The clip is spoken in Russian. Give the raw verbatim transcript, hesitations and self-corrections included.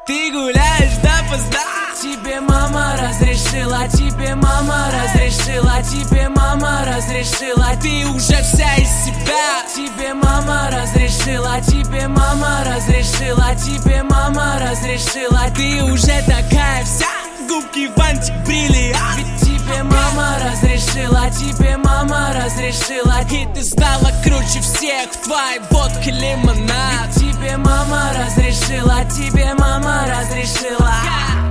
Ты гуляешь допоздна. Тебе мама разрешила, тебе мама разрешила, тебе мама разрешила. Ты уже вся из себя. Тебе мама разрешила, тебе мама разрешила, тебе мама разрешила. Ты уже такая вся, губки в антибриллиант. Ведь тебе мама разрешила, тебе мама разрешила. И ты стала круче всех в твоей водке лимонад. Ведь тебе мама разрешила, тебе мама разрешила.